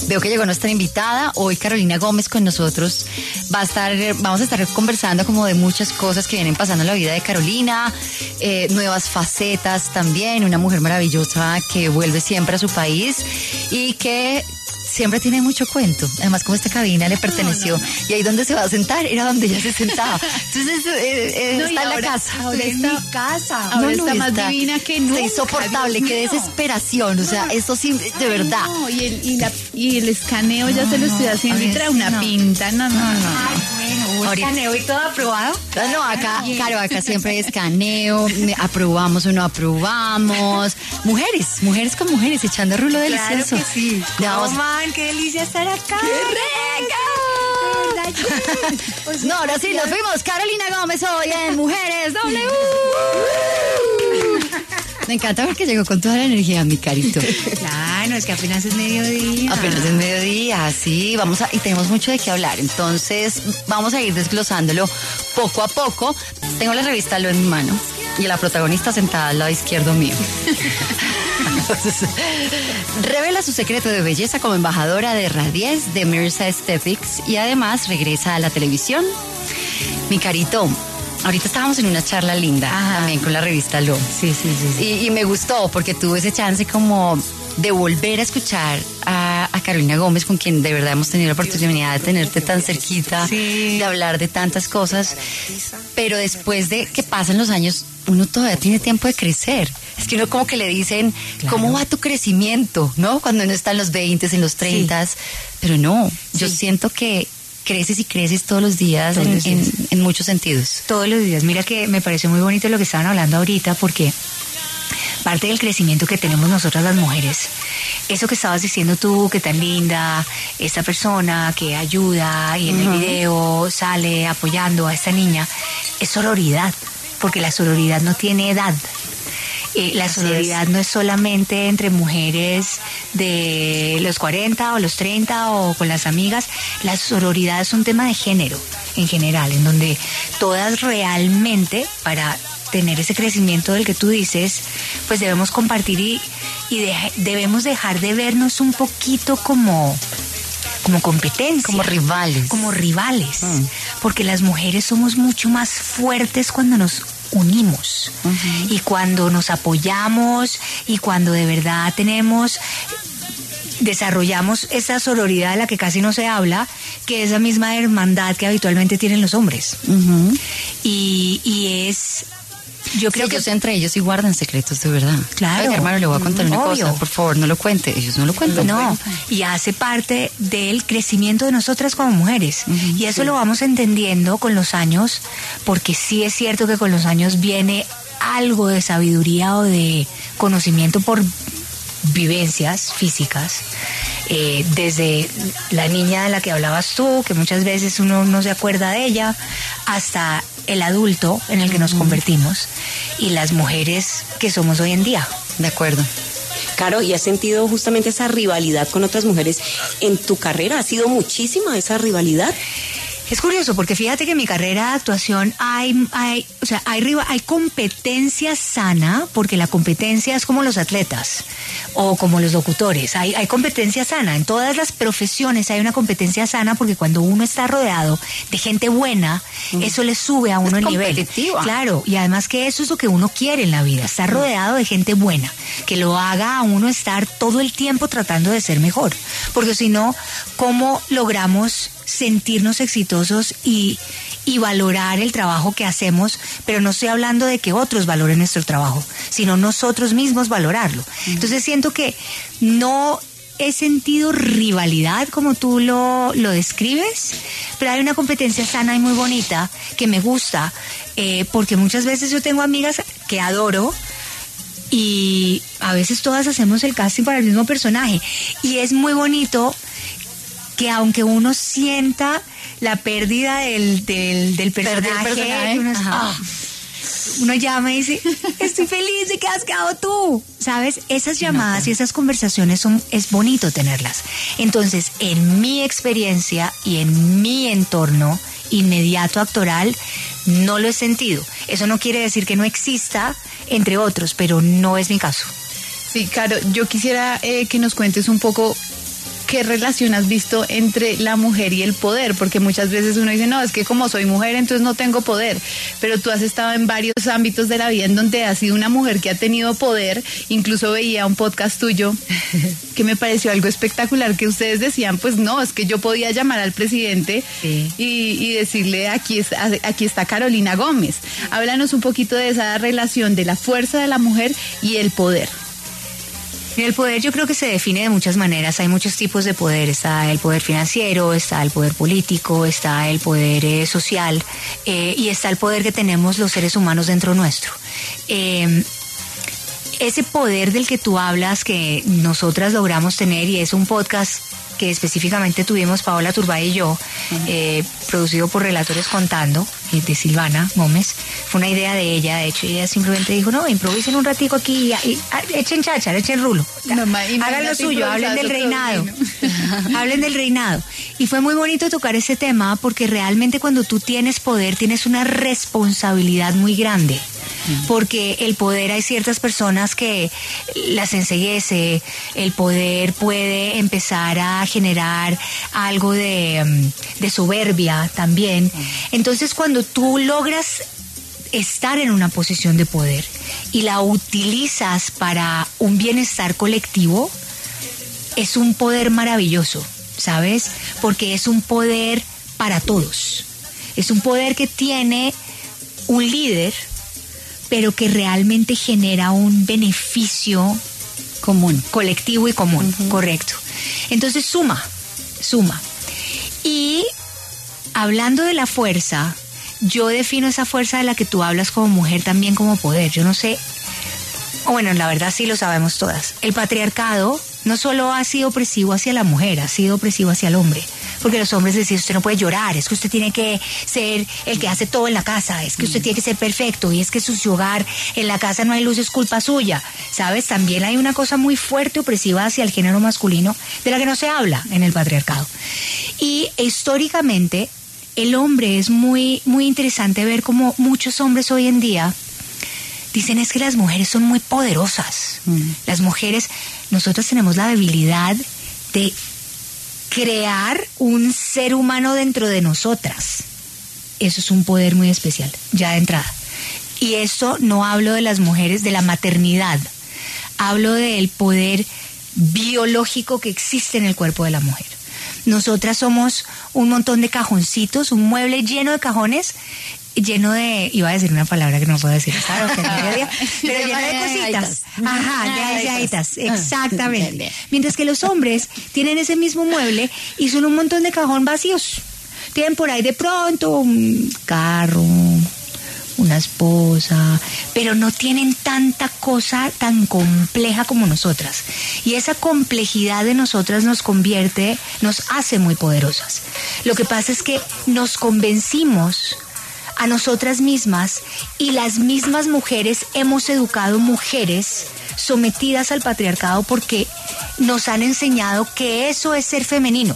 Veo que llegó nuestra invitada. Hoy Carolina Gómez con nosotros vamos a estar conversando como de muchas cosas que vienen pasando en la vida de Carolina, nuevas facetas también, una mujer maravillosa que vuelve siempre a su país y que siempre tiene mucho cuento. Además, como esta cabina le perteneció y ahí donde se va a sentar era donde ella se sentaba. Entonces está en la casa. Ahora está en mi casa. Ahora está más divina que nunca. Está insoportable, qué desesperación. O sea, esto sí, de verdad. No, y el escaneo ya se lo estoy haciendo y trae una pinta. No. Bueno, escaneo y todo aprobado. No, acá, claro, acá siempre hay escaneo, aprobamos o no aprobamos. Mujeres con mujeres, echando rulo delicioso. Claro que sí. ¡Qué delicia estar acá! ¡Qué rica! No, ahora sí, nos fuimos. Carolina Gómez hoy en Mujeres W. Me encanta porque llegó con toda la energía, mi carito. Claro, es que apenas es mediodía. Apenas es mediodía, sí. Y tenemos mucho de qué hablar. Entonces, vamos a ir desglosándolo poco a poco. Tengo la revista Lo en mi mano y la protagonista sentada al lado izquierdo mío. Entonces, revela su secreto de belleza como embajadora de Radies de Mirza Aesthetics y además regresa a la televisión. Mi carito, ahorita estábamos en una charla linda también con la revista Lo. Sí. Y me gustó porque tuve ese chance como de volver a escuchar a Carolina Gómez, con quien de verdad hemos tenido la oportunidad de tenerte tan cerquita, de hablar de tantas cosas, pero después de que pasan los años, uno todavía tiene tiempo de crecer. Es que uno como que le dicen, claro, ¿cómo va tu crecimiento? ¿No? Cuando uno está en los 20s, en los 30s, pero no, yo siento que creces y creces todos los días, en muchos sentidos. Todos los días. Mira que me pareció muy bonito lo que estaban hablando ahorita, porque parte del crecimiento que tenemos nosotras las mujeres, eso que estabas diciendo tú, que tan linda, esta persona que ayuda y en el video sale apoyando a esta niña, es sororidad, porque la sororidad no tiene edad. La sororidad no es solamente entre mujeres de los 40 o los 30 o con las amigas. La sororidad es un tema de género en general, en donde todas realmente, para tener ese crecimiento del que tú dices, pues debemos compartir y debemos dejar de vernos un poquito como competencia. Como rivales. Porque las mujeres somos mucho más fuertes cuando nos unimos y cuando nos apoyamos y cuando de verdad desarrollamos esa sororidad de la que casi no se habla, que es la misma hermandad que habitualmente tienen los hombres. Y es... Yo creo que entre ellos sí guardan secretos de verdad. Claro. Ay, hermano, le voy a contar una cosa. Por favor, no lo cuente. Ellos no lo cuentan. No, y hace parte del crecimiento de nosotras como mujeres. Y eso lo vamos entendiendo con los años, porque sí es cierto que con los años viene algo de sabiduría o de conocimiento por vivencias físicas. Desde la niña de la que hablabas tú, que muchas veces uno no se acuerda de ella, hasta el adulto en el que nos convertimos y las mujeres que somos hoy en día. De acuerdo. Caro, ¿y has sentido justamente esa rivalidad con otras mujeres en tu carrera? ¿Ha sido muchísima esa rivalidad? Es curioso porque fíjate que en mi carrera de actuación hay competencia sana, porque la competencia es como los atletas o como los locutores. Hay competencia sana. En todas las profesiones hay una competencia sana, porque cuando uno está rodeado de gente buena, eso le sube a uno el nivel. Claro, y además que eso es lo que uno quiere en la vida, estar rodeado de gente buena, que lo haga a uno estar todo el tiempo tratando de ser mejor. Porque si no, ¿cómo logramos sentirnos exitosos y valorar el trabajo que hacemos? Pero no estoy hablando de que otros valoren nuestro trabajo, sino nosotros mismos valorarlo. Entonces siento que no he sentido rivalidad como tú lo describes, pero hay una competencia sana y muy bonita que me gusta, porque muchas veces yo tengo amigas que adoro y a veces todas hacemos el casting para el mismo personaje, y es muy bonito que aunque uno sienta la pérdida del personaje, uno llama y dice, estoy feliz de que has quedado tú, ¿sabes? Esas llamadas y esas conversaciones es bonito tenerlas. Entonces, en mi experiencia y en mi entorno inmediato actoral, no lo he sentido. Eso no quiere decir que no exista entre otros, pero no es mi caso. Sí, Caro, yo quisiera que nos cuentes un poco ¿qué relación has visto entre la mujer y el poder? Porque muchas veces uno dice, no, es que como soy mujer, entonces no tengo poder. Pero tú has estado en varios ámbitos de la vida en donde has sido una mujer que ha tenido poder. Incluso veía un podcast tuyo que me pareció algo espectacular, que ustedes decían, pues no, es que yo podía llamar al presidente y decirle, aquí está Carolina Gómez. Háblanos un poquito de esa relación de la fuerza de la mujer y el poder. El poder yo creo que se define de muchas maneras, hay muchos tipos de poder, está el poder financiero, está el poder político, está el poder social y está el poder que tenemos los seres humanos dentro nuestro. Ese poder del que tú hablas que nosotras logramos tener, y es un podcast que específicamente tuvimos Paola Turbay y yo, producido por Relatores Contando, de Silvana Gómez. Fue una idea de ella, de hecho ella simplemente dijo, no, improvisen un ratico aquí y echen cháchara, echen rulo, hagan lo suyo, hablen del reinado. Hablen del reinado. Y fue muy bonito tocar ese tema porque realmente cuando tú tienes poder tienes una responsabilidad muy grande. Porque el poder, hay ciertas personas que las enceguece, el poder puede empezar a generar algo de soberbia también. Entonces cuando tú logras estar en una posición de poder y la utilizas para un bienestar colectivo, es un poder maravilloso, ¿sabes? Porque es un poder para todos. Es un poder que tiene un líder, pero que realmente genera un beneficio común, colectivo y común, correcto. Entonces suma. Y hablando de la fuerza, yo defino esa fuerza de la que tú hablas como mujer también como poder. Yo no sé, bueno, la verdad sí lo sabemos todas. El patriarcado no solo ha sido opresivo hacia la mujer, ha sido opresivo hacia el hombre. Porque los hombres decían, usted no puede llorar, es que usted tiene que ser el que hace todo en la casa, es que usted tiene que ser perfecto, y es que su hogar, en la casa no hay luz, es culpa suya. ¿Sabes? También hay una cosa muy fuerte, opresiva hacia el género masculino, de la que no se habla en el patriarcado. Y históricamente, el hombre es muy, muy interesante ver cómo muchos hombres hoy en día dicen es que las mujeres son muy poderosas. Las mujeres, nosotros tenemos la habilidad de crear un ser humano dentro de nosotras. Eso es un poder muy especial, ya de entrada. Y esto no hablo de las mujeres, de la maternidad. Hablo del poder biológico que existe en el cuerpo de la mujer. Nosotras somos un montón de cajoncitos, un mueble lleno de cajones, lleno de, iba a decir una palabra que no puedo decir, claro, pero lleno de cositas. Ajá, de aisladitas, exactamente. Mientras que los hombres tienen ese mismo mueble y son un montón de cajón vacíos. Tienen por ahí de pronto un carro, una esposa, pero no tienen tanta cosa tan compleja como nosotras. Y esa complejidad de nosotras nos hace muy poderosas. Lo que pasa es que nos convencimos a nosotras mismas, y las mismas mujeres hemos educado mujeres sometidas al patriarcado porque nos han enseñado que eso es ser femenino.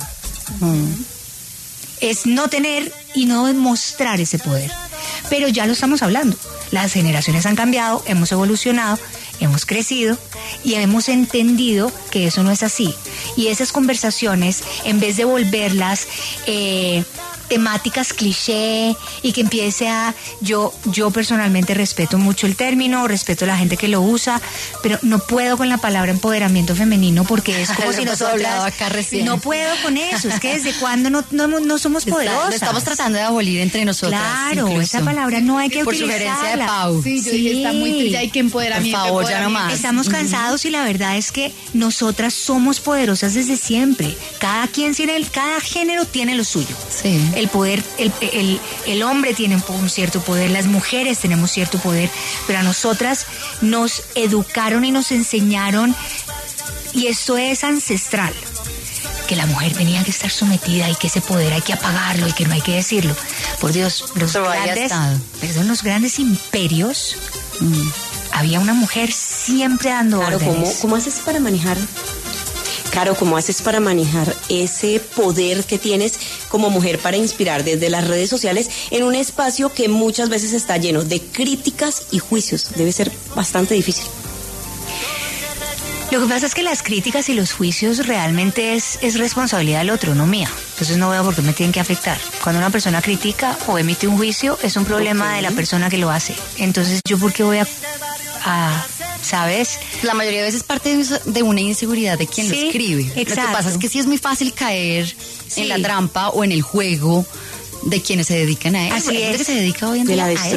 Es no tener y no demostrar ese poder. Pero ya lo estamos hablando. Las generaciones han cambiado, hemos evolucionado, hemos crecido y hemos entendido que eso no es así. Y esas conversaciones, en vez de volverlas temáticas cliché y que empiece a... Yo personalmente respeto mucho el término, respeto a la gente que lo usa, pero no puedo con la palabra empoderamiento femenino porque es como si nosotras... No puedo con eso, es que desde cuándo no somos poderosas. Lo estamos tratando de abolir entre nosotras. Claro, incluso. Esa palabra no hay que por utilizarla. Por sugerencia de Pau. Sí, yo dije, está muy triste, hay que empoderamiento. Por favor, ya no más. Estamos cansados y la verdad es que nosotras somos poderosas desde siempre. Cada género tiene lo suyo. Sí. El poder, el hombre tiene un cierto poder, las mujeres tenemos cierto poder, pero a nosotras nos educaron y nos enseñaron, y esto es ancestral, que la mujer tenía que estar sometida y que ese poder hay que apagarlo y que no hay que decirlo. Por Dios, los grandes imperios, había una mujer siempre dando órdenes. ¿Cómo haces para manejar? Caro, ¿cómo haces para manejar ese poder que tienes como mujer para inspirar desde las redes sociales en un espacio que muchas veces está lleno de críticas y juicios? Debe ser bastante difícil. Lo que pasa es que las críticas y los juicios realmente es responsabilidad del otro, no mía. Entonces no veo por qué me tienen que afectar. Cuando una persona critica o emite un juicio, es un problema de la persona que lo hace. Entonces, ¿yo por qué voy a ¿sabes? La mayoría de veces parte de una inseguridad de quien lo escribe. Exacto. Lo que pasa es que sí es muy fácil caer en la trampa o en el juego de quienes se dedican a eso. Así es. Que se dedica hoy en día la a eso,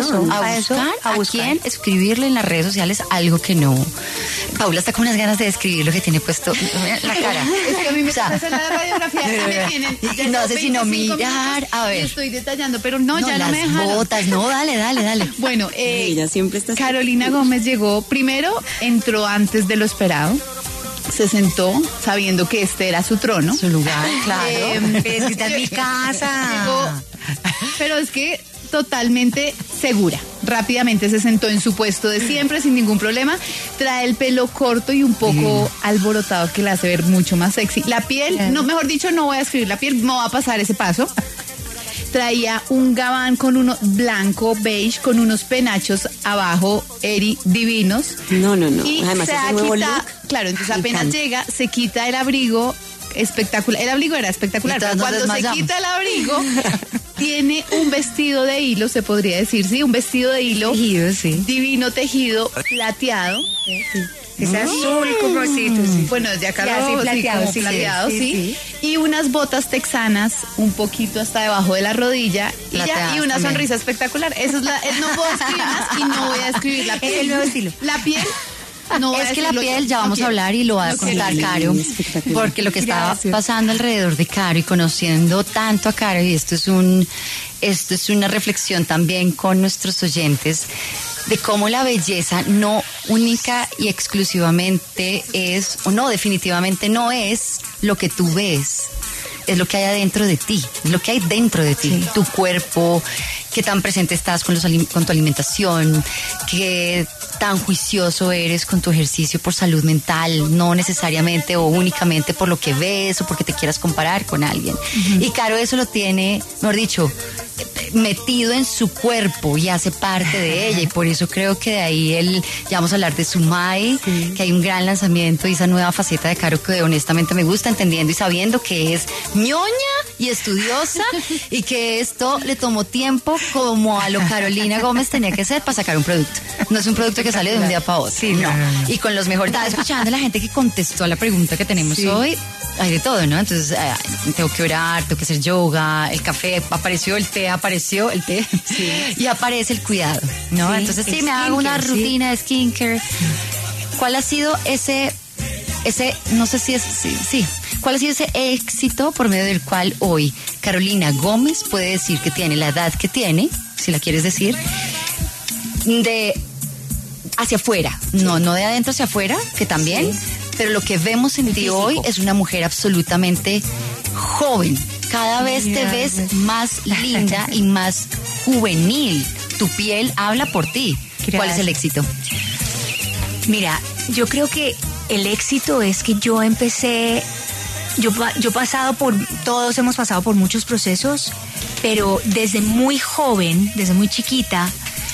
a quién escribirle en las redes sociales algo que no. Paula está con unas ganas de describir lo que tiene puesto la cara. Es que a mí me gusta hacer la radiografía y no sé si no mirar, a ver. Estoy detallando, pero no ya no las me dejaron. botas, no, dale. Bueno, ella siempre está... Carolina Gómez llegó, primero entró antes de lo esperado. Se sentó sabiendo que este era su trono. Su lugar, claro. Es que está en mi casa. Llegó, pero es que totalmente segura. Rápidamente se sentó en su puesto de siempre sin ningún problema. Trae el pelo corto y un poco alborotado que la hace ver mucho más sexy. La piel, no, mejor dicho, no voy a escribir la piel, no va a pasar ese paso. Traía un gabán con uno blanco, beige, con unos penachos abajo, divinos. No. Y además se ese nuevo look. Claro, entonces apenas llega, se quita el abrigo, espectacular. El abrigo era espectacular, pero cuando se quita el abrigo, tiene un vestido de hilo, se podría decir, sí, un vestido de hilo. Tejido, sí. Divino tejido, plateado. Es azul como sí. Bueno, desde acá Ya, sí, plateado, plateado, sí. Y unas botas texanas, un poquito hasta debajo de la rodilla, y una también. sonrisa espectacular. Esa es no puedo escribir más y no voy a escribir la piel. Es el nuevo estilo. La piel, no voy a Es que la decirlo, piel, ya no vamos a quiero. hablar y lo va a No contar quiero. Caro, Espectacular. porque lo que estaba Gracias. pasando alrededor de Caro y conociendo tanto a Caro, y esto es una reflexión también con nuestros oyentes, de cómo la belleza no única y exclusivamente es, o no, definitivamente no es lo que tú ves, es lo que hay adentro de ti, es lo que hay dentro de ti, tu cuerpo, qué tan presente estás con tu alimentación, qué tan juicioso eres con tu ejercicio por salud mental, no necesariamente o únicamente por lo que ves o porque te quieras comparar con alguien. Y Caro eso lo tiene, mejor dicho, metido en su cuerpo y hace parte de ella, y por eso creo que de ahí ya vamos a hablar de Sumai, que hay un gran lanzamiento y esa nueva faceta de Caro que honestamente me gusta, entendiendo y sabiendo que es ñoña y estudiosa y que esto le tomó tiempo como a lo Carolina Gómez tenía que ser para sacar un producto. No es un producto que sale de un día para otro. Sí, no. Y con los mejores. Estaba escuchando a la gente que contestó a la pregunta que tenemos hoy. Hay de todo, ¿no? Entonces, tengo que orar, tengo que hacer yoga, el café, apareció el té, y aparece el cuidado, ¿no? Sí, Entonces, sí, el me hago una skincare, rutina de skincare. ¿Cuál ha sido ese, no sé si es, sí, cuál ha sido ese éxito por medio del cual hoy Carolina Gómez puede decir que tiene la edad que tiene, si la quieres decir, de hacia afuera, no de adentro hacia afuera, que también, pero lo que vemos en ti hoy es una mujer absolutamente joven. Cada vez te ves más linda y más juvenil. Tu piel habla por ti. Gracias. ¿Cuál es el éxito? Mira, yo creo que el éxito es que yo empecé, yo he pasado todos hemos pasado por muchos procesos, pero desde muy joven, desde muy chiquita,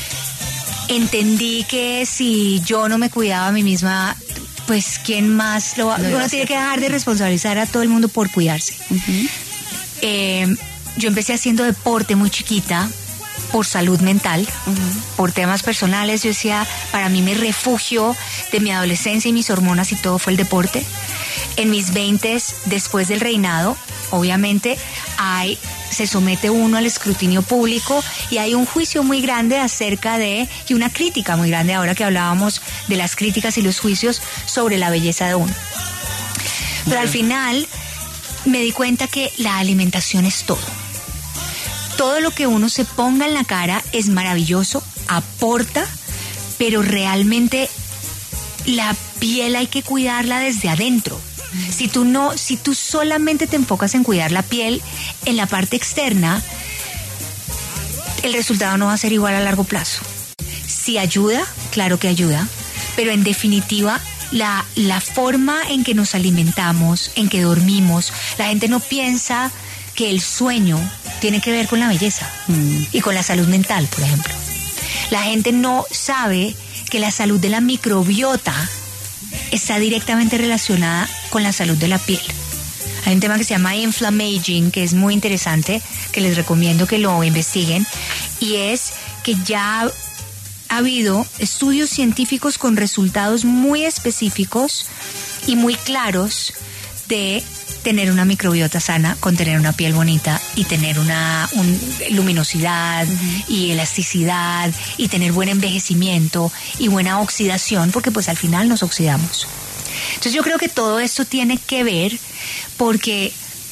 entendí que si yo no me cuidaba a mí misma, pues quién más lo va a hacer. Uno tiene que dejar de responsabilizar a todo el mundo por cuidarse. Yo empecé haciendo deporte muy chiquita por salud mental, por temas personales. Yo decía, para mí mi refugio de mi adolescencia y mis hormonas y todo fue el deporte. En mis 20s, después del reinado, obviamente se somete uno al escrutinio público y hay un juicio muy grande y una crítica muy grande, ahora que hablábamos de las críticas y los juicios sobre la belleza de uno. Pero al final me di cuenta que la alimentación es todo. Todo lo que uno se ponga en la cara es maravilloso, aporta, pero realmente la piel hay que cuidarla desde adentro. Si tú solamente te enfocas en cuidar la piel en la parte externa, el resultado no va a ser igual a largo plazo. Si ayuda, claro que ayuda, pero en definitiva la forma en que nos alimentamos, en que dormimos, la gente no piensa que el sueño tiene que ver con la belleza y con la salud mental, por ejemplo. La gente no sabe que la salud de la microbiota está directamente relacionada con la salud de la piel. Hay un tema que se llama inflammaging, que es muy interesante, que les recomiendo que lo investiguen, y es que ya ha habido estudios científicos con resultados muy específicos y muy claros de tener una microbiota sana, con tener una piel bonita y tener una luminosidad y elasticidad y tener buen envejecimiento y buena oxidación, porque pues al final nos oxidamos. Entonces yo creo que todo esto tiene que ver, porque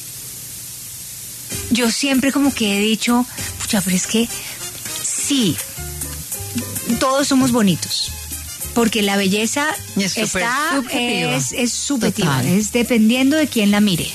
yo siempre como que he dicho, pucha, pero es que sí, todos somos bonitos, porque la belleza es subjetiva, es dependiendo de quién la mire.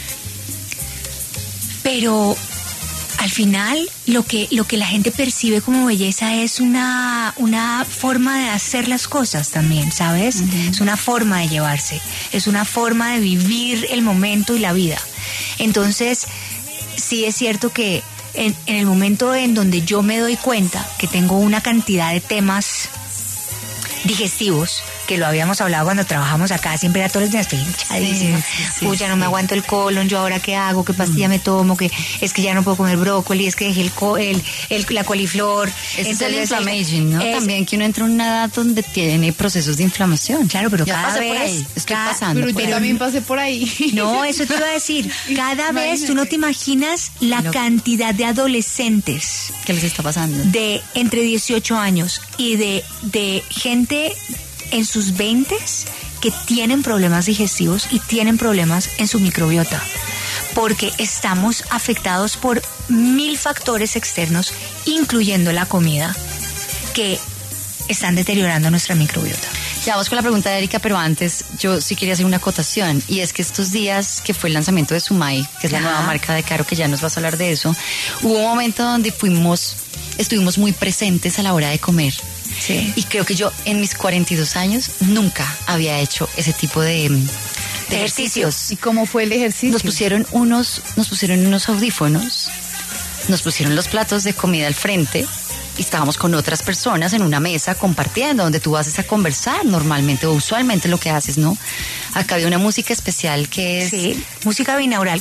Pero al final lo que la gente percibe como belleza es una forma de hacer las cosas también, ¿sabes? Es una forma de llevarse, es una forma de vivir el momento y la vida. Entonces, sí es cierto que en el momento en donde yo me doy cuenta que tengo una cantidad de temas digestivos, que lo habíamos hablado cuando trabajamos acá, siempre era todos los días, estoy hinchadísima, ya no me aguanto el colon, yo ahora qué hago, qué pastilla me tomo, que es que ya no puedo comer brócoli, es que dejé la coliflor. Ese es el inflammation, ¿no? También que uno entra en una edad donde tiene procesos de inflamación. Claro, pero ya cada vez estoy pasando. Pero yo también pasé por ahí. No, eso te iba a decir, cada vez tú no te imaginas la cantidad de adolescentes que les está pasando, de entre 18 años y de gente en sus 20s que tienen problemas digestivos y tienen problemas en su microbiota, porque estamos afectados por 1000 factores externos, incluyendo la comida, que están deteriorando nuestra microbiota. Ya vamos con la pregunta de Erika, pero antes yo sí quería hacer una acotación, y es que estos días que fue el lanzamiento de Sumay, que es la nueva marca de Caro, que ya nos vas a hablar de eso, hubo un momento donde estuvimos muy presentes a la hora de comer. Sí. Y creo que yo en mis 42 años nunca había hecho ese tipo de ejercicios. ¿Y cómo fue el ejercicio? Nos pusieron unos audífonos, nos pusieron los platos de comida al frente y estábamos con otras personas en una mesa compartiendo, donde tú vas a conversar normalmente o usualmente lo que haces, ¿no? Acá había una música especial que es... Sí, música binaural.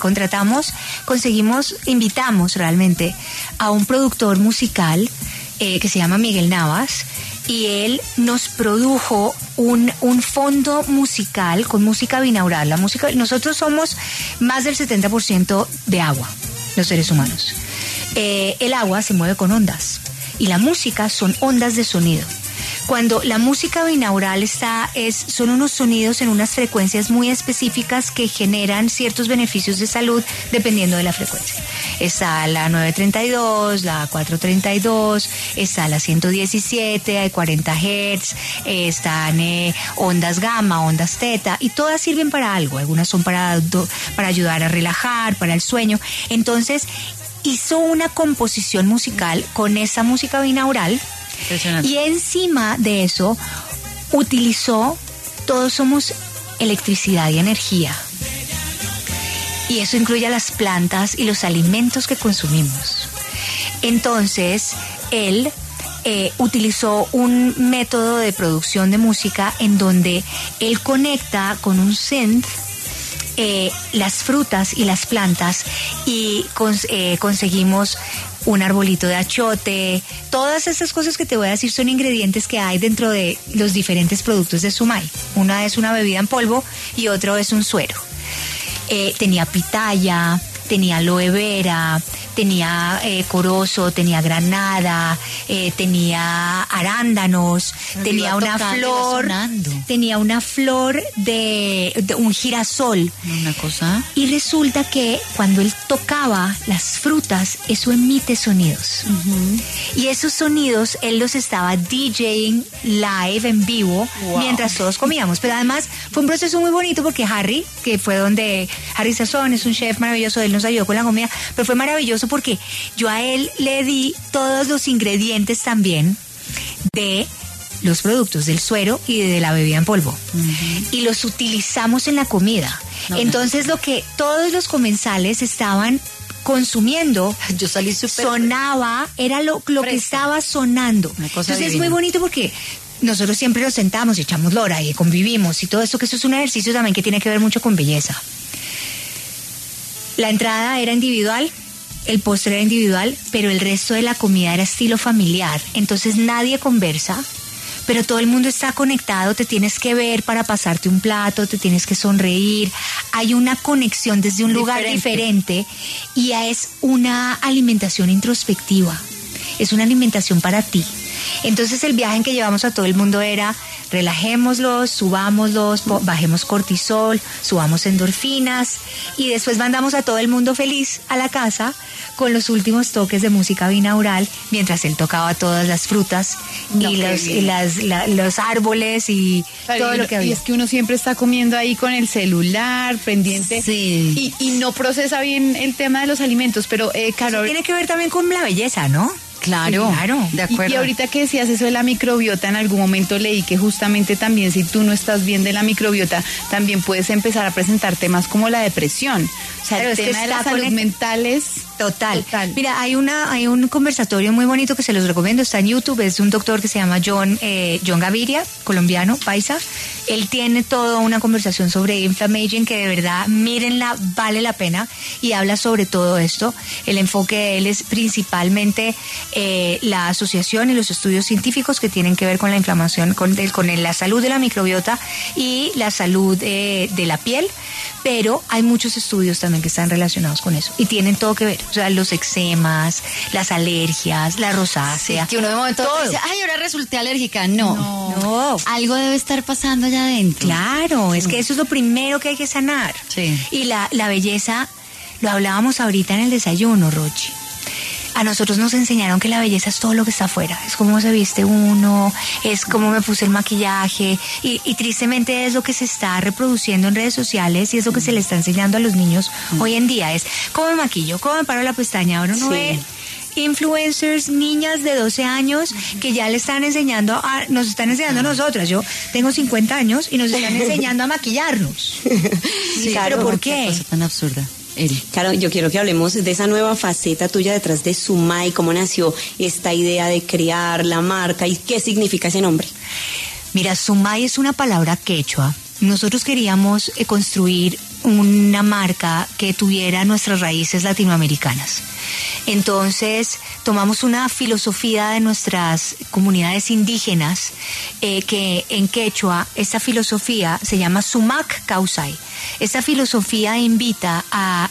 Invitamos realmente a un productor musical que se llama Miguel Navas, y él nos produjo un fondo musical con música binaural. Nosotros somos más del 70% de agua, los seres humanos. El agua se mueve con ondas y la música son ondas de sonido. Cuando la música binaural son unos sonidos en unas frecuencias muy específicas que generan ciertos beneficios de salud dependiendo de la frecuencia. Está la 932, la 432, está la 117, hay 40 Hz, están ondas gamma, ondas teta, y todas sirven para algo. Algunas son para ayudar a relajar, para el sueño. Entonces, hizo una composición musical con esa música binaural. Y encima de eso todos somos electricidad y energía, y eso incluye a las plantas y los alimentos que consumimos. Entonces él utilizó un método de producción de música en donde él conecta con un synth las frutas y las plantas, y conseguimos un arbolito de achote. Todas esas cosas que te voy a decir son ingredientes que hay dentro de los diferentes productos de Sumay. Una es una bebida en polvo y otro es un suero. Tenía pitaya, tenía aloe vera, tenía corozo, tenía granada, tenía arándanos, tenía una flor de un girasol. Una cosa. Y resulta que cuando él tocaba las frutas, eso emite sonidos. Y esos sonidos él los estaba DJing live en vivo mientras todos comíamos. Pero además fue un proceso muy bonito, porque Harry, que fue donde Harry Sazón es un chef maravilloso, él nos ayudó con la comida, pero fue maravilloso porque yo a él le di todos los ingredientes también de los productos del suero y de la bebida en polvo, y los utilizamos en la comida. Entonces lo que todos los comensales estaban consumiendo, yo salí súper sonaba, era lo que estaba sonando. Una cosa Entonces divina. es muy bonito porque nosotros siempre nos sentamos y echamos lora y convivimos y todo esto, que eso es un ejercicio también que tiene que ver mucho con belleza. La entrada era individual, el postre era individual, pero el resto de la comida era estilo familiar. Entonces nadie conversa, pero todo el mundo está conectado, te tienes que ver para pasarte un plato, te tienes que sonreír. Hay una conexión desde un lugar diferente y es una alimentación introspectiva, es una alimentación para ti. Entonces el viaje en que llevamos a todo el mundo era: relajémoslos, subámoslos, bajemos cortisol, subamos endorfinas y después mandamos a todo el mundo feliz a la casa con los últimos toques de música binaural mientras él tocaba todas las frutas los árboles y todo lo que había. Y es que uno siempre está comiendo ahí con el celular pendiente, sí, y no procesa bien el tema de los alimentos, pero Carol, tiene que ver también con la belleza, ¿no? Claro, de acuerdo. Y ahorita que decías eso de la microbiota, en algún momento leí que justamente también, si tú no estás bien de la microbiota, también puedes empezar a presentar temas como la depresión. O sea, Pero el tema de la salud mental es... Total. Mira, hay un conversatorio muy bonito que se los recomiendo, está en YouTube, es de un doctor que se llama John Gaviria, colombiano, paisa. Él tiene toda una conversación sobre inflammation que de verdad, mírenla, vale la pena, y habla sobre todo esto. El enfoque de él es principalmente la asociación y los estudios científicos que tienen que ver con la inflamación, con la salud de la microbiota y la salud de la piel, pero hay muchos estudios también que están relacionados con eso y tienen todo que ver. O sea, los eczemas, las alergias, la rosácea. Sí, que uno de momento dice, ay, ahora resulté alérgica. No. Algo debe estar pasando allá adentro. Claro, es que eso es lo primero que hay que sanar. Sí. Y la belleza, lo hablábamos ahorita en el desayuno, Rochi. A nosotros nos enseñaron que la belleza es todo lo que está afuera, es cómo se viste uno, es cómo me puse el maquillaje y tristemente es lo que se está reproduciendo en redes sociales y es lo que se le está enseñando a los niños hoy en día, es cómo me maquillo, cómo me paro la pestaña. Ahora no ve influencers, niñas de 12 años que ya le están enseñando, nos están enseñando a nosotras. Yo tengo 50 años y nos están enseñando a maquillarnos. Sí, ¿pero por qué? Qué cosa tan absurda. Claro, yo quiero que hablemos de esa nueva faceta tuya detrás de Sumai, cómo nació esta idea de crear la marca y qué significa ese nombre. Mira, Sumai es una palabra quechua. Nosotros queríamos construir una marca que tuviera nuestras raíces latinoamericanas. Entonces tomamos una filosofía de nuestras comunidades indígenas que en quechua esta filosofía se llama Sumac Causay. Esta filosofía invita a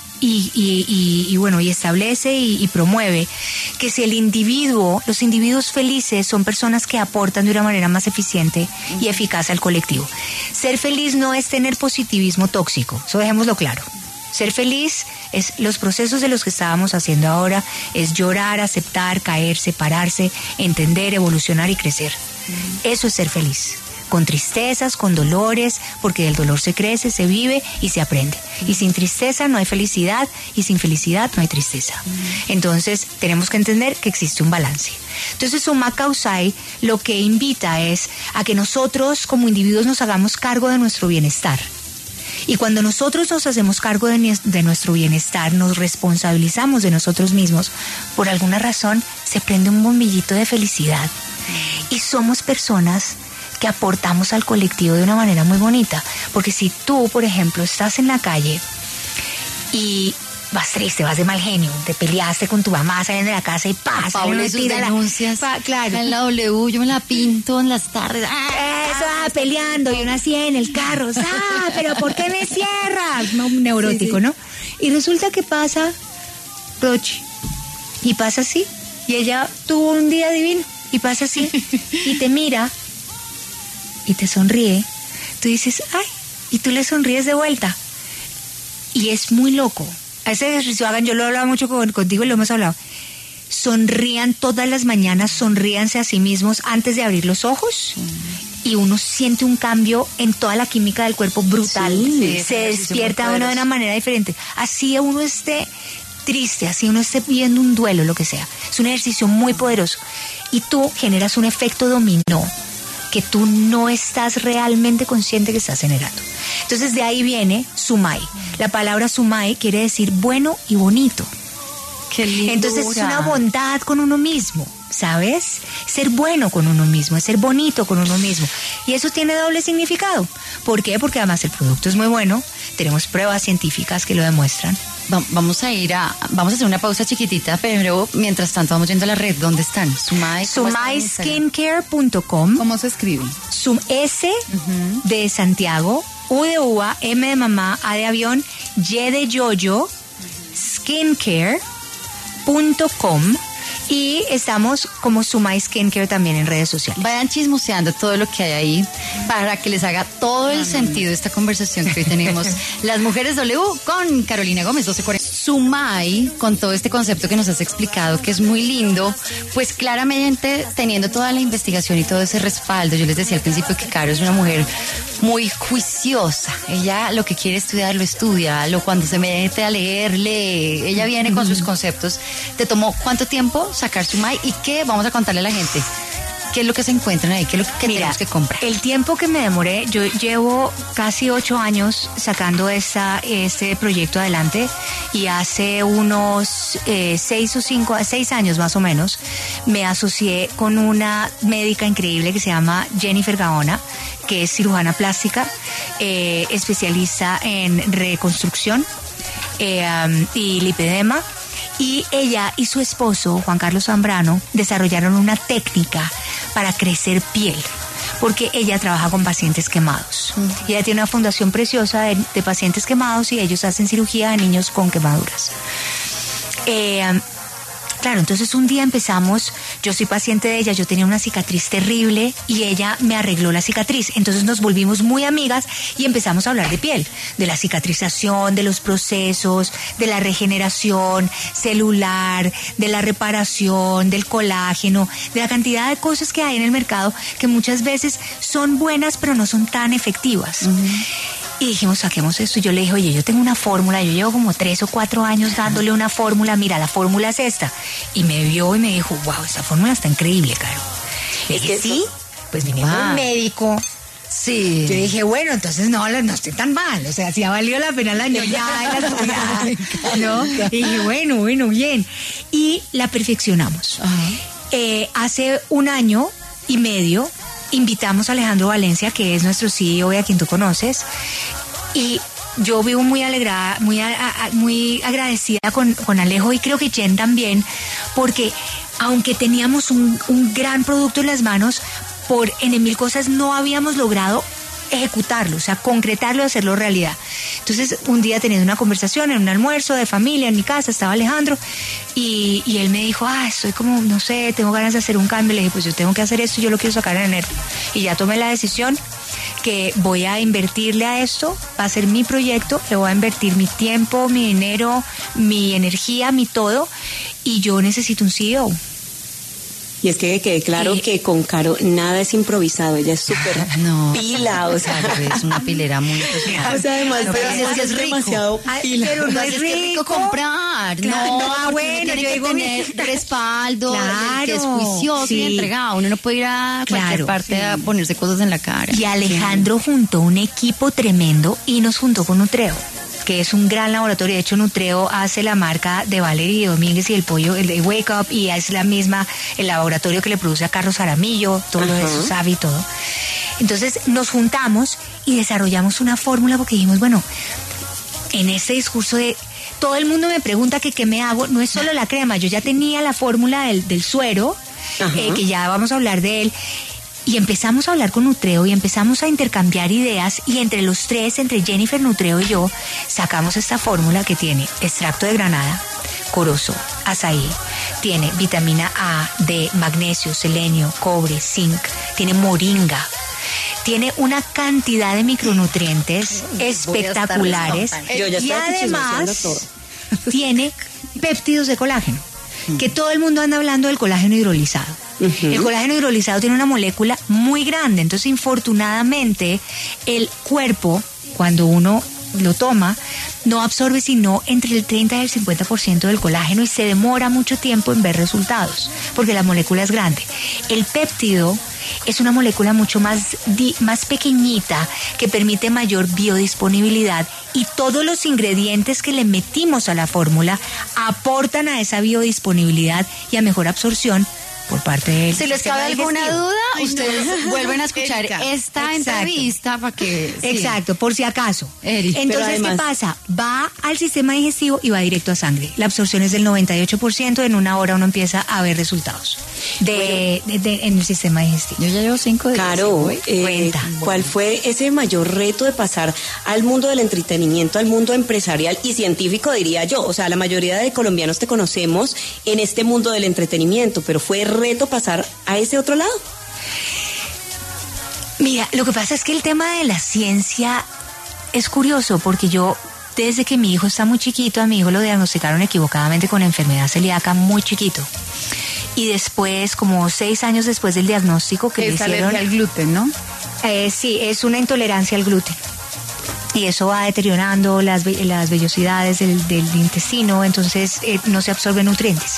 y establece y promueve que si los individuos felices son personas que aportan de una manera más eficiente y eficaz al colectivo. Ser feliz no es tener positivismo tóxico, eso dejémoslo claro. Ser feliz es los procesos de los que estábamos haciendo ahora, es llorar, aceptar, caer, separarse, entender, evolucionar y crecer. Eso es ser feliz. Con tristezas, con dolores, porque del dolor se crece, se vive y se aprende. Y sin tristeza no hay felicidad y sin felicidad no hay tristeza. Entonces tenemos que entender que existe un balance. Entonces Sumac Causay lo que invita es a que nosotros como individuos nos hagamos cargo de nuestro bienestar. Y cuando nosotros nos hacemos cargo de nuestro bienestar, nos responsabilizamos de nosotros mismos, por alguna razón se prende un bombillito de felicidad. Y somos personas que aportamos al colectivo de una manera muy bonita. Porque si tú, por ejemplo, estás en la calle y vas triste, vas de mal genio, te peleaste con tu mamá saliendo de la casa y pasa, Paula y sus denuncias. Claro. En la W, yo me la pinto en las tardes. Peleando y una así en el carro. ¿Pero por qué me cierras? No, neurótico, sí. ¿No? Y resulta que pasa Rochi y pasa así. Y ella tuvo un día divino y pasa así y te mira y te sonríe. Tú dices, ay, y tú le sonríes de vuelta. Y es muy loco. A ese ejercicio hagan, yo lo he hablado mucho contigo y lo hemos hablado. Sonrían todas las mañanas, sonríanse a sí mismos antes de abrir los ojos. Y uno siente un cambio en toda la química del cuerpo brutal. Sí, se despierta uno de una manera diferente. Así uno esté triste, así uno esté viviendo un duelo, lo que sea. Es un ejercicio muy poderoso. Y tú generas un efecto dominó que tú no estás realmente consciente que estás generando. Entonces de ahí viene Sumai. La palabra Sumai quiere decir bueno y bonito. Qué lindo. Entonces es una bondad con uno mismo. ¿sabes? Ser bueno con uno mismo, es ser bonito con uno mismo. Y eso tiene doble significado. ¿Por qué? Porque además el producto es muy bueno, tenemos pruebas científicas que lo demuestran. Vamos a hacer una pausa chiquitita, pero mientras tanto vamos yendo a la red. ¿Dónde están? Sumaiskincare.com. ¿Cómo se escribe? S de Santiago, U de uva, M de mamá, A de avión, Y de yoyo, skincare.com. Y estamos como Sumai Skincare también en redes sociales. Vayan chismoseando todo lo que hay ahí para que les haga todo el sentido esta conversación que hoy tenemos. Las Mujeres W con Carolina Gómez, 12:40. Sumai, con todo este concepto que nos has explicado, que es muy lindo, pues claramente teniendo toda la investigación y todo ese respaldo. Yo les decía al principio que Caro es una mujer muy juiciosa. Ella lo que quiere estudiar lo estudia, cuando se mete a leer, lee. Ella viene con sus conceptos. ¿Te tomó cuánto tiempo sacar Sumai y qué vamos a contarle a la gente? ¿Qué es lo que se encuentran ahí? ¿Qué es lo que tenemos que comprar? El tiempo que me demoré, yo llevo casi 8 años sacando este proyecto adelante, y hace unos 6 años más o menos me asocié con una médica increíble que se llama Jennifer Gaona, que es cirujana plástica, especialista en reconstrucción y lipedema. Y ella y su esposo, Juan Carlos Zambrano, desarrollaron una técnica para crecer piel, porque ella trabaja con pacientes quemados. Y ella tiene una fundación preciosa de pacientes quemados, y ellos hacen cirugía a niños con quemaduras. Claro, entonces un día empezamos, yo soy paciente de ella, yo tenía una cicatriz terrible y ella me arregló la cicatriz. Entonces nos volvimos muy amigas y empezamos a hablar de piel, de la cicatrización, de los procesos, de la regeneración celular, de la reparación, del colágeno, de la cantidad de cosas que hay en el mercado que muchas veces son buenas pero no son tan efectivas. Y dijimos, saquemos esto. Y yo le dije, oye, yo tengo una fórmula, yo llevo como 3 o 4 años dándole una fórmula, mira, la fórmula es esta. Y me vio y me dijo, wow, esta fórmula está increíble, Caro. Le dije, sí, pues vine con un médico. Sí. Yo dije, bueno, entonces no estoy tan mal. O sea, si ha valido la pena el año ya, ¿no? Y dije, bueno, bien. Y la perfeccionamos. Hace 1 año y medio invitamos a Alejandro Valencia, que es nuestro CEO y a quien tú conoces, y yo vivo muy alegrada, muy agradecida con Alejo, y creo que Jen también, porque aunque teníamos un gran producto en las manos, por N.000 cosas no habíamos logrado ejecutarlo, o sea, concretarlo y hacerlo realidad. Entonces, un día teniendo una conversación en un almuerzo de familia en mi casa, estaba Alejandro, y él me dijo, estoy como, no sé, tengo ganas de hacer un cambio. Le dije, pues yo tengo que hacer esto, yo lo quiero sacar en enero. Y ya tomé la decisión que voy a invertirle a esto, va a ser mi proyecto, le voy a invertir mi tiempo, mi dinero, mi energía, mi todo, y yo necesito un CEO. Y es que quede claro que con Caro nada es improvisado, ella es súper pila, o sea, es una pilera muy impresionante. O sea, además, pero es demasiado pila. Pero no es rico comprar. Claro, Bueno, tiene yo que digo, tener respaldo, claro, que es juicioso y entregado. Uno no puede ir a cualquier parte a ponerse cosas en la cara. Y Alejandro juntó un equipo tremendo y nos juntó con Nutreo, que es un gran laboratorio. De hecho, Nutreo hace la marca de Valerie Domínguez y el pollo, el de Wake Up, y es la misma, el laboratorio que le produce a Carlos Aramillo, todo lo de Susavi y todo. Entonces nos juntamos y desarrollamos una fórmula, porque dijimos, bueno, en este discurso de todo el mundo me pregunta que qué me hago, no es solo la crema, yo ya tenía la fórmula del suero, que ya vamos a hablar de él. Y empezamos a hablar con Nutreo y empezamos a intercambiar ideas, y entre los tres, entre Jennifer, Nutreo y yo, sacamos esta fórmula que tiene extracto de granada, corozo, azaí, tiene vitamina A, D, magnesio, selenio, cobre, zinc, tiene moringa, tiene una cantidad de micronutrientes espectaculares, y además tiene péptidos de colágeno, que todo el mundo anda hablando del colágeno hidrolizado. El colágeno hidrolizado tiene una molécula muy grande, entonces infortunadamente el cuerpo, cuando uno lo toma, no absorbe sino entre el 30 y el 50% del colágeno, y se demora mucho tiempo en ver resultados, porque la molécula es grande. El péptido es una molécula mucho más pequeñita, que permite mayor biodisponibilidad, y todos los ingredientes que le metimos a la fórmula aportan a esa biodisponibilidad y a mejor absorción por parte de él. Si les cabe alguna duda, ustedes vuelven a escuchar esta entrevista para que... Sí. Exacto, por si acaso. Entonces, además, ¿qué pasa? Va al sistema digestivo y va directo a sangre. La absorción es del 98%, en una hora uno empieza a ver resultados en el sistema digestivo. Yo ya llevo 5 días. Caro, ¿cuál fue ese mayor reto de pasar al mundo del entretenimiento, al mundo empresarial y científico, diría yo? O sea, la mayoría de colombianos te conocemos en este mundo del entretenimiento, pero ¿fue reto pasar a ese otro lado? Mira, lo que pasa es que el tema de la ciencia es curioso, porque yo, desde que mi hijo está muy chiquito, a mi hijo lo diagnosticaron equivocadamente con enfermedad celíaca muy chiquito. Y después, como 6 años después del diagnóstico que le hicieron... Es alergia al gluten, ¿no? Sí, es una intolerancia al gluten. Y eso va deteriorando las vellosidades del intestino, entonces no se absorben nutrientes.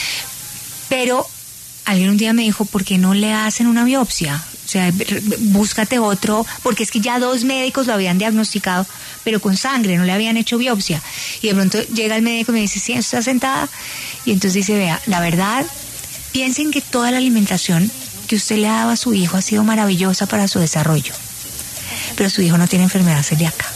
Pero alguien un día me dijo, ¿por qué no le hacen una biopsia? O sea, búscate otro, porque es que ya 2 médicos lo habían diagnosticado, pero con sangre, no le habían hecho biopsia. Y de pronto llega el médico y me dice, sí, está sentada. Y entonces dice, vea, la verdad, piensen que toda la alimentación que usted le ha dado a su hijo ha sido maravillosa para su desarrollo. Pero su hijo no tiene enfermedad celíaca.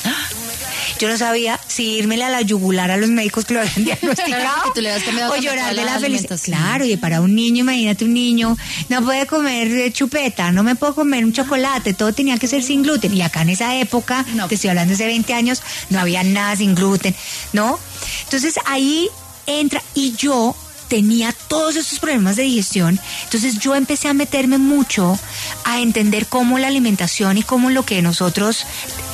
Yo no sabía si irme a la yugular a los médicos que lo habían diagnosticado o llorar de la felicidad. Claro, y para un niño, imagínate un niño, no puede comer chupeta, no me puedo comer un chocolate, todo tenía que ser sin gluten. Y acá en esa época, te estoy hablando de hace 20 años, no había nada sin gluten, ¿no? Entonces ahí entra, y yo tenía todos estos problemas de digestión, entonces yo empecé a meterme mucho a entender cómo la alimentación y cómo lo que nosotros...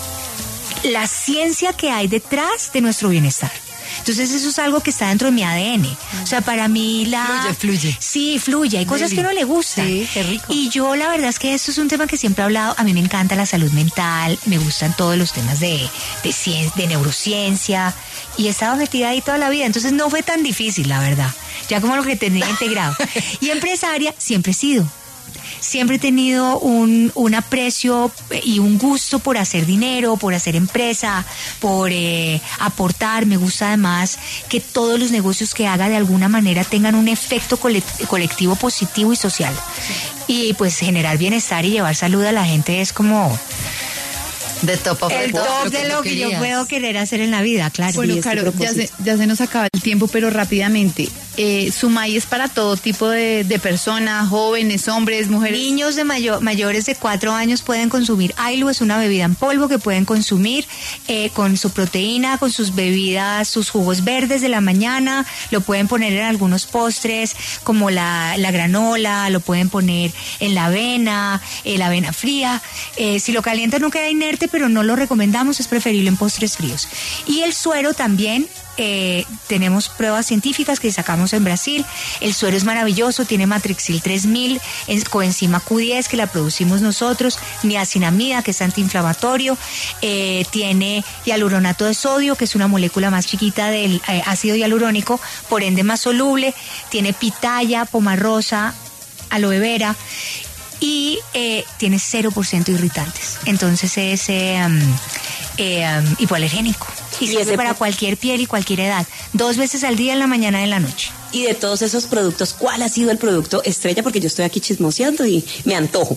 la ciencia que hay detrás de nuestro bienestar. Entonces eso es algo que está dentro de mi ADN. O sea, para mí Fluye. Sí, fluye. Hay cosas que no le gustan. Sí, qué rico. Y yo la verdad es que esto es un tema que siempre he hablado. A mí me encanta la salud mental, me gustan todos los temas de ciencia, de neurociencia. Y he estado metida ahí toda la vida. Entonces no fue tan difícil, la verdad. Ya como lo que tenía integrado. Y empresaria siempre he sido. Siempre he tenido un aprecio y un gusto por hacer dinero, por hacer empresa, por aportar. Me gusta además que todos los negocios que haga de alguna manera tengan un efecto colectivo positivo y social. Y pues generar bienestar y llevar salud a la gente es como... The top of el top de lo que yo puedo querer hacer en la vida, claro. Bueno, Caro, ya se nos acaba el tiempo, pero rápidamente. Sumai es para todo tipo de personas, jóvenes, hombres, mujeres. Niños de mayores de 4 años pueden consumir Ailu, es una bebida en polvo que pueden consumir con su proteína, con sus bebidas, sus jugos verdes de la mañana, lo pueden poner en algunos postres como la granola, lo pueden poner en la avena fría. Si lo calientan no queda inerte, pero no lo recomendamos, es preferible en postres fríos. Y el suero también. Tenemos pruebas científicas que sacamos en Brasil. El suero es maravilloso, tiene Matrixil 3000, coenzima Q10 que la producimos nosotros, niacinamida que es antiinflamatorio, tiene hialuronato de sodio que es una molécula más chiquita del ácido hialurónico, por ende más soluble, tiene pitaya, pomarrosa, aloe vera y tiene 0% irritantes. Entonces es hipoalergénico. Y sirve para cualquier piel y cualquier edad. 2 veces al día, en la mañana y en la noche. Y de todos esos productos, ¿cuál ha sido el producto estrella? Porque yo estoy aquí chismoseando y me antojo.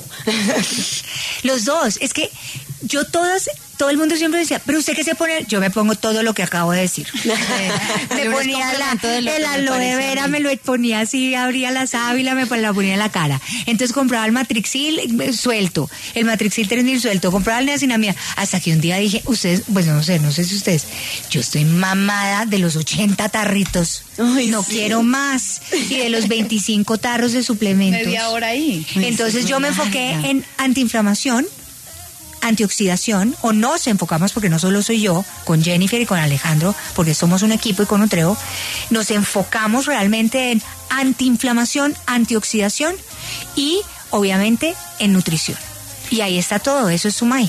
Los dos. Es que yo todo el mundo siempre decía, ¿pero usted qué se pone? Yo me pongo todo lo que acabo de decir. Me ponía el aloe vera, me lo ponía así, abría la sábila, me la ponía en la cara. Entonces compraba el Matrixil suelto, el Matrixil 3000 suelto, compraba el niacinamida. Hasta que un día dije, ustedes, pues no sé si ustedes, yo estoy mamada de los 80 tarritos. Ay, no quiero más. Y de los 25 tarros de suplementos. Media hora ahí. Entonces yo me enfoqué en antiinflamación, antioxidación, o nos enfocamos, porque no solo soy yo, con Jennifer y con Alejandro, porque somos un equipo y con Nutreo, nos enfocamos realmente en antiinflamación, antioxidación y obviamente en nutrición. Y ahí está todo, eso es Sumai.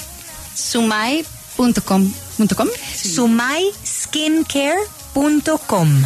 Sumai.com. SumaiSkincare.com.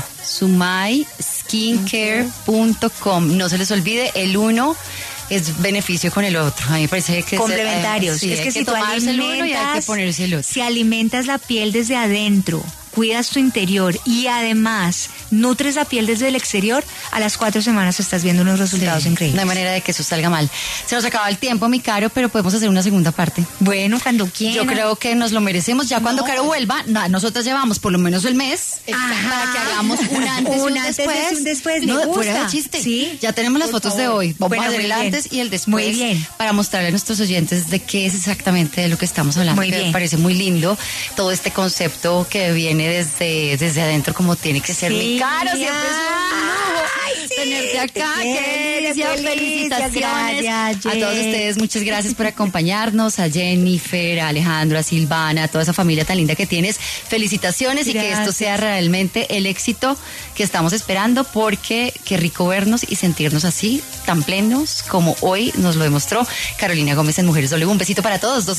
SumaiSkincare.com. No se les olvide, el uno es beneficio con el otro. A mí me parece que complementarios. Sí, es que si tú tomarse el uno y hay que ponerse el otro. Si alimentas la piel desde adentro, cuidas tu interior y además nutres la piel desde el exterior, a las 4 semanas estás viendo unos resultados increíbles. No hay manera de que eso salga mal. Se nos acaba el tiempo, mi Caro, pero podemos hacer una segunda parte. Bueno, cuando quieran. Yo creo que nos lo merecemos. Ya cuando Caro vuelva, nosotros llevamos por lo menos el mes para que hagamos un antes y un después. Me gusta. Fuera de chiste. Sí. Ya tenemos las fotos de hoy. Vamos a hacer el antes y el después. Muy bien. Para mostrarle a nuestros oyentes de qué es exactamente de lo que estamos hablando. Muy bien. Me parece muy lindo todo este concepto que viene desde adentro, como tiene que ser. Mi Caro, siempre es un lujo tenerte acá. Qué delicia. Felicitaciones gracias, a todos ustedes. Muchas gracias por acompañarnos, a Jennifer, a Alejandro, a Silvana, a toda esa familia tan linda que tienes. Felicitaciones. Gracias. Y que esto sea realmente el éxito que estamos esperando, porque qué rico vernos y sentirnos así, tan plenos como hoy nos lo demostró Carolina Gómez en Mujeres W. Un besito para todos.